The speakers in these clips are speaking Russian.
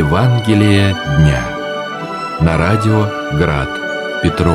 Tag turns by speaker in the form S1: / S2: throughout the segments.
S1: Евангелие дня. На радио Град Петров.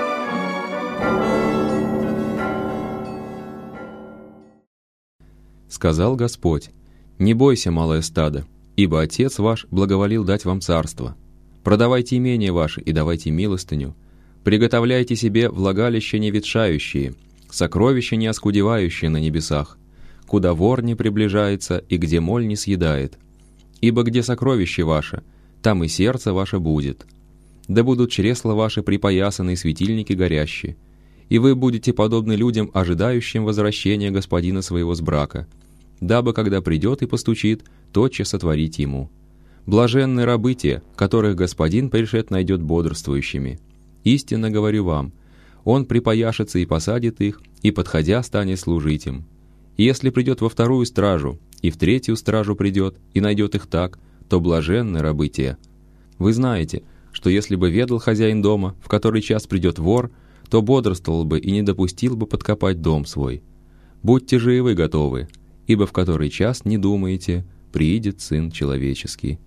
S2: Сказал Господь: «Не бойся, малое стадо, ибо Отец ваш благоволил дать вам царство. Продавайте имения ваши и давайте милостыню. Приготовляйте себе влагалища не ветшающие, сокровища не оскудевающие на небесах, куда вор не приближается и где моль не съедает. Ибо где сокровище ваше, там и сердце ваше будет. Да будут чресла ваши припоясаны и светильники горящие, и вы будете подобны людям, ожидающим возвращения господина своего с брака, дабы, когда придет и постучит, тотчас отворить ему. Блаженны рабы те, которых господин пришед найдет бодрствующими. Истинно говорю вам, он припояшется и посадит их, и, подходя, станет служить им. И если придет во вторую стражу, и в третью стражу придет, и найдет их так, то блаженны рабы те. Вы знаете, что если бы ведал хозяин дома, в который час придет вор, то бодрствовал бы и не допустил бы подкопать дом свой. Будьте же и вы готовы, ибо в который час не думаете, приидет Сын Человеческий».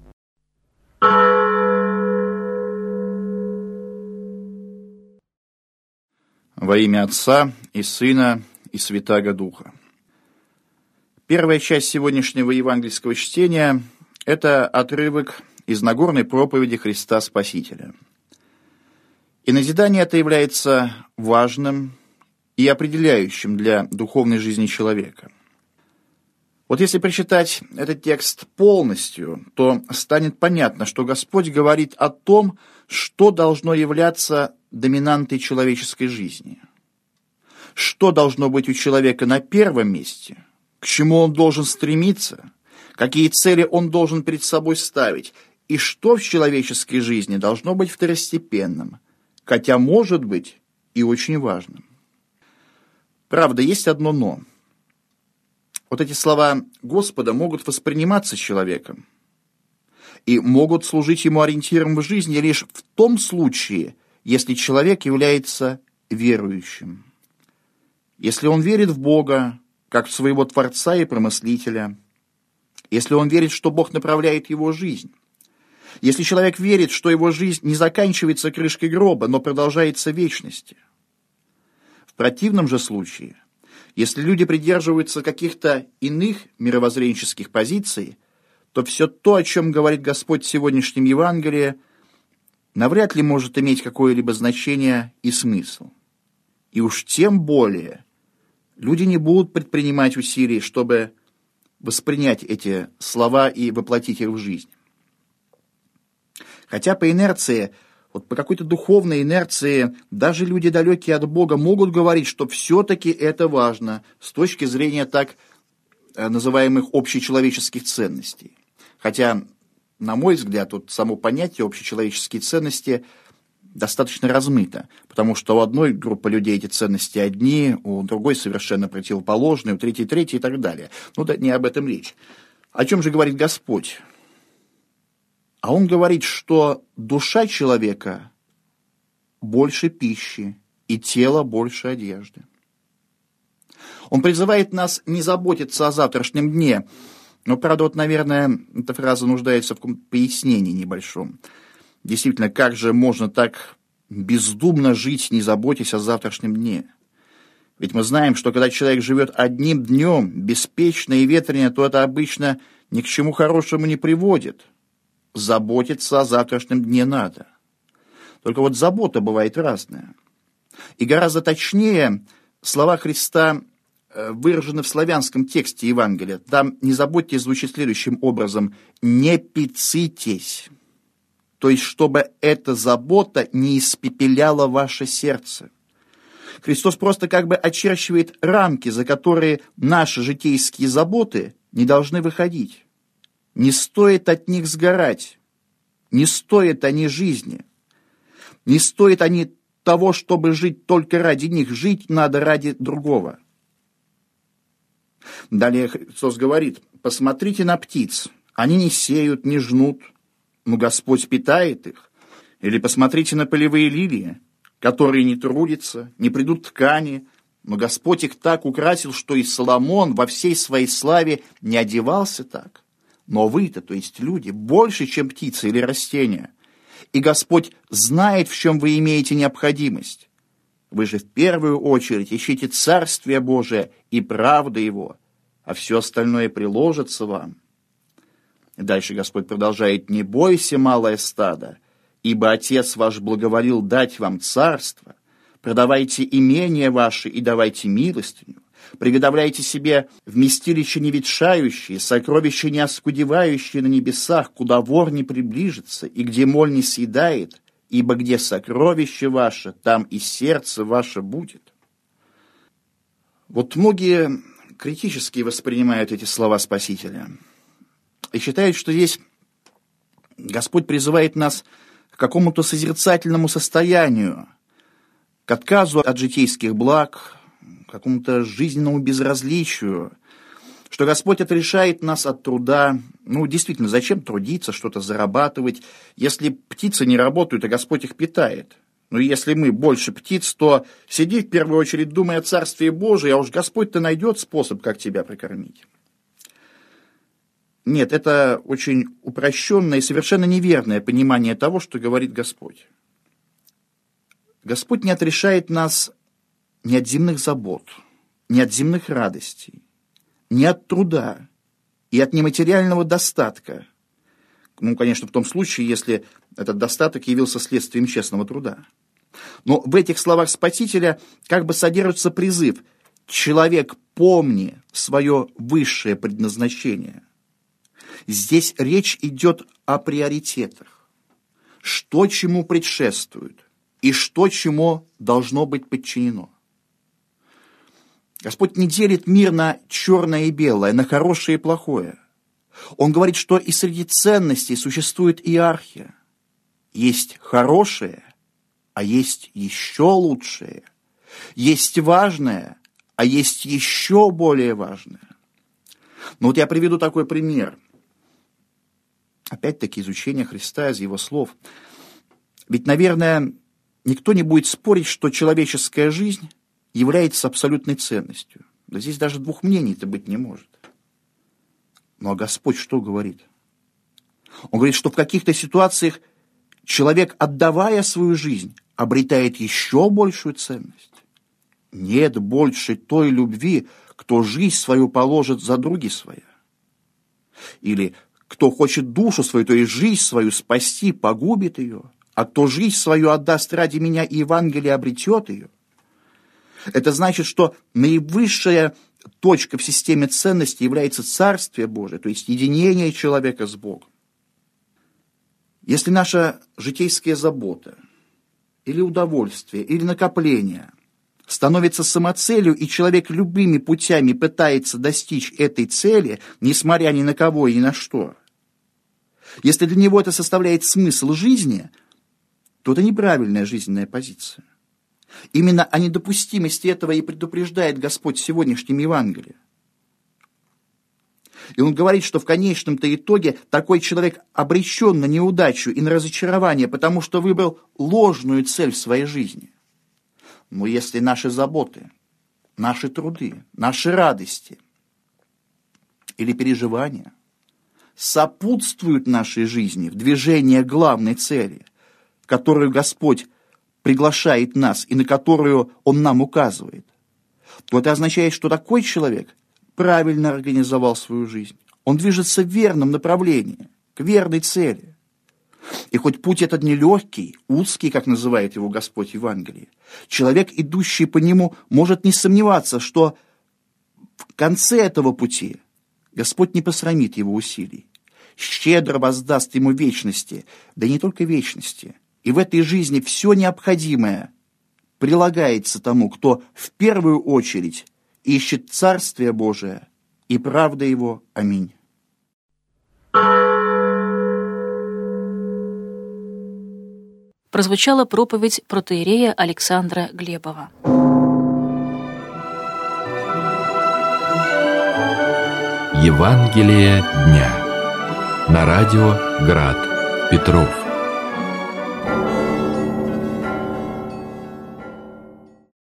S3: Во имя Отца и Сына и Святаго Духа. Первая часть сегодняшнего евангельского чтения – это отрывок из Нагорной проповеди Христа Спасителя. И назидание это является важным и определяющим для духовной жизни человека. Вот если прочитать этот текст полностью, то станет понятно, что Господь говорит о том, что должно являться доминантой человеческой жизни. Что должно быть у человека на первом месте, к чему он должен стремиться, какие цели он должен перед собой ставить, и что в человеческой жизни должно быть второстепенным, хотя может быть и очень важным. Правда, есть одно «но». Вот эти слова Господа могут восприниматься человеком и могут служить ему ориентиром в жизни лишь в том случае, если человек является верующим. Если он верит в Бога, как в своего Творца и Промыслителя, если он верит, что Бог направляет его жизнь, если человек верит, что его жизнь не заканчивается крышкой гроба, но продолжается в вечности. В противном же случае, если люди придерживаются каких-то иных мировоззренческих позиций, то все то, о чем говорит Господь в сегодняшнем Евангелии, навряд ли может иметь какое-либо значение и смысл. И уж тем более люди не будут предпринимать усилий, чтобы воспринять эти слова и воплотить их в жизнь. Хотя по инерции, по какой-то духовной инерции, даже люди, далекие от Бога, могут говорить, что все-таки это важно с точки зрения так называемых общечеловеческих ценностей. Хотя, на мой взгляд, само понятие общечеловеческие ценности достаточно размыто, потому что у одной группы людей эти ценности одни, у другой совершенно противоположные, у третьей и так далее. Да, не об этом речь. О чем же говорит Господь? А Он говорит, что душа человека больше пищи и тело больше одежды. Он призывает нас не заботиться о завтрашнем дне, но, правда, наверное, эта фраза нуждается в пояснении небольшом. Действительно, как же можно так бездумно жить, не заботясь о завтрашнем дне? Ведь мы знаем, что когда человек живет одним днем, беспечно и ветрено, то это обычно ни к чему хорошему не приводит. Заботиться о завтрашнем дне надо. Только забота бывает разная. И гораздо точнее слова Христа выражены в славянском тексте Евангелия. Там «не заботьтесь» звучит следующим образом: «не пицитесь». То есть, чтобы эта забота не испепеляла ваше сердце. Христос просто очерчивает рамки, за которые наши житейские заботы не должны выходить. Не стоит от них сгорать, не стоят они жизни, не стоят они того, чтобы жить только ради них, жить надо ради другого. Далее Христос говорит: посмотрите на птиц, они не сеют, не жнут, но Господь питает их. Или посмотрите на полевые лилии, которые не трудятся, не придут ткани, но Господь их так украсил, что и Соломон во всей своей славе не одевался так. Но вы-то, то есть люди, больше, чем птицы или растения. И Господь знает, в чем вы имеете необходимость. Вы же в первую очередь ищите Царствие Божие и правды Его, а все остальное приложится вам. Дальше Господь продолжает: «Не бойся, малое стадо, ибо Отец ваш благоволил дать вам царство. Продавайте имения ваши и давайте милостыню. Приготовляйте себе вместилища не ветшающие, сокровища не оскудевающие на небесах, куда вор не приближится и где моль не съедает, ибо где сокровище ваше, там и сердце ваше будет». Вот многие критически воспринимают эти слова Спасителя и считают, что здесь Господь призывает нас к какому-то созерцательному состоянию, к отказу от житейских благ, к какому-то жизненному безразличию, что Господь отрешает нас от труда. Действительно, зачем трудиться, что-то зарабатывать, если птицы не работают, а Господь их питает? Если мы больше птиц, то сиди в первую очередь, думай о Царстве Божие, а уж Господь-то найдет способ, как тебя прокормить. Нет, это очень упрощенное и совершенно неверное понимание того, что говорит Господь. Господь не отрешает нас ни от земных забот, ни от земных радостей, ни от труда и от нематериального достатка. Конечно, в том случае, если этот достаток явился следствием честного труда. Но в этих словах Спасителя как бы содержится призыв: «Человек, помни свое высшее предназначение». Здесь речь идет о приоритетах. Что чему предшествует и что чему должно быть подчинено. Господь не делит мир на черное и белое, на хорошее и плохое. Он говорит, что и среди ценностей существует иерархия. Есть хорошее, а есть еще лучшее. Есть важное, а есть еще более важное. Я приведу такой пример. Опять-таки изучение Христа из Его слов. Ведь, наверное, никто не будет спорить, что человеческая жизнь является абсолютной ценностью. Да здесь даже двух мнений-то быть не может. А Господь что говорит? Он говорит, что в каких-то ситуациях человек, отдавая свою жизнь, обретает еще большую ценность. Нет больше той любви, кто жизнь свою положит за други свои. Или кто хочет душу свою, то есть жизнь свою спасти, погубит ее, а кто жизнь свою отдаст ради меня и Евангелия, обретет ее. Это значит, что наивысшая точка в системе ценностей является Царствие Божие, то есть единение человека с Богом. Если наша житейская забота или удовольствие, или накопление становится самоцелью, и человек любыми путями пытается достичь этой цели, несмотря ни на кого и ни на что, если для него это составляет смысл жизни, то это неправильная жизненная позиция. Именно о недопустимости этого и предупреждает Господь в сегодняшнем Евангелии. И Он говорит, что в конечном-то итоге такой человек обречен на неудачу и на разочарование, потому что выбрал ложную цель в своей жизни. Но если наши заботы, наши труды, наши радости или переживания сопутствуют нашей жизни в движении к главной цели, которую Господь приглашает нас и на которую Он нам указывает, то это означает, что такой человек правильно организовал свою жизнь. Он движется в верном направлении, к верной цели. И хоть путь этот нелегкий, узкий, как называет его Господь в Евангелии, человек, идущий по нему, может не сомневаться, что в конце этого пути Господь не посрамит его усилий, щедро воздаст ему вечности, да и не только вечности. И в этой жизни все необходимое прилагается тому, кто в первую очередь ищет Царствие Божие и правда Его. Аминь.
S4: Прозвучала проповедь протоиерея Александра Глебова.
S1: Евангелие дня. На радио Град. Петров.